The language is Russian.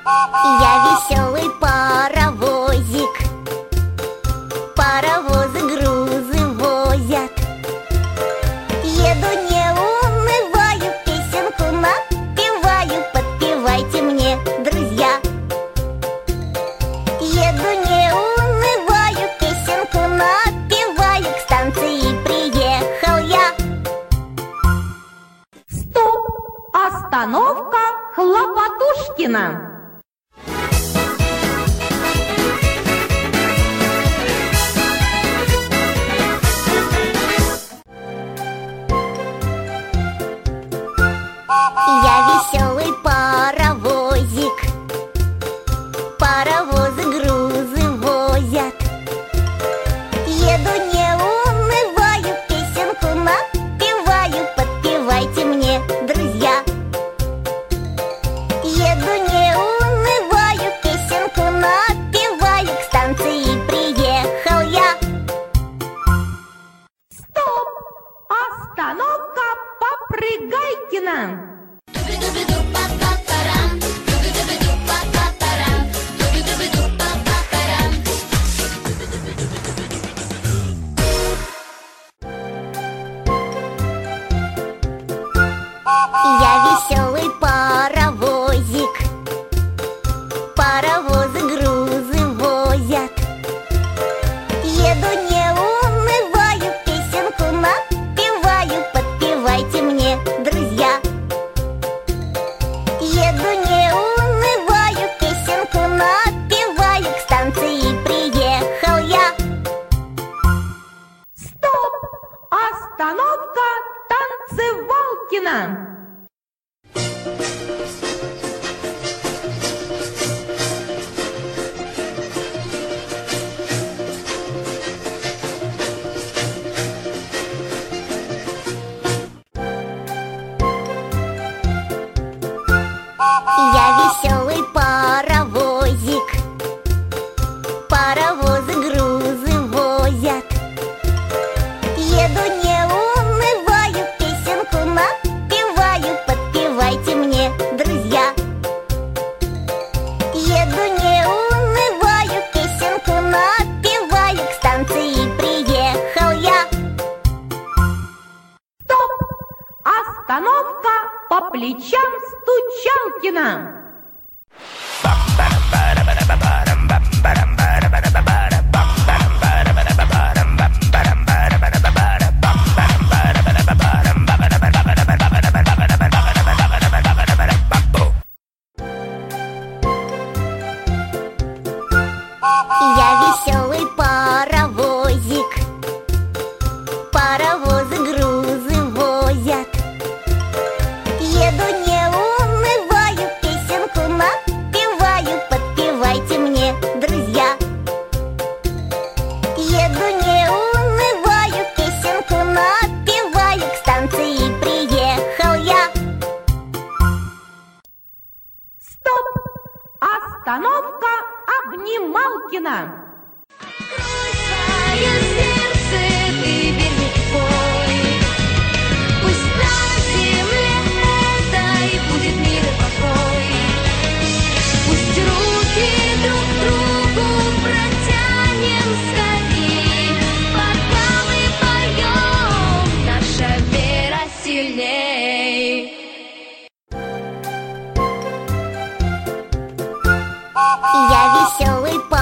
Я веселый паровозик, паровозы грузы возят. Еду, не унываю, песенку напеваю, подпевайте мне, друзья. Еду, не унываю, песенку напеваю, к станции приехал я. Стоп! Остановка Хлопотушкина. Я веселый паровозик, паровозы грузы возят. Еду, не унываю, песенку напеваю, подпевайте мне, друзья. Еду, не унываю, песенку напеваю, к станции приехал я. Стоп! Остановка Попрыгайкина. Я веселый паровозик, паровозы грузы возят. Еду, не унываю, песенку напеваю, подпевайте мне, друзья. Еду, не унываю, песенку напеваю, к станции приехал я. Стоп! Остановка Танцевалкина. Я веселый паровозик, паровозы грузы возят. Еду, не унываю, песенку напеваю, подпевайте мне, друзья. Еду, не унываю, песенку напеваю, к станции приехал я. Стоп! Остановка по плечам Стучалкина. Я веселый паровозик, паровозы грузы возят. Еду, не унываю, песенку напеваю, подпевайте мне, друзья. Еду, не унываю, песенку напеваю, к станции приехал я. Стоп! Остановка Обнималкина. Свое сердце ты верни в бой. Пусть на земле этой будет мир и покой. Пусть руки друг другу протянем скорей, пока мы поем, наша вера сильней. Я веселый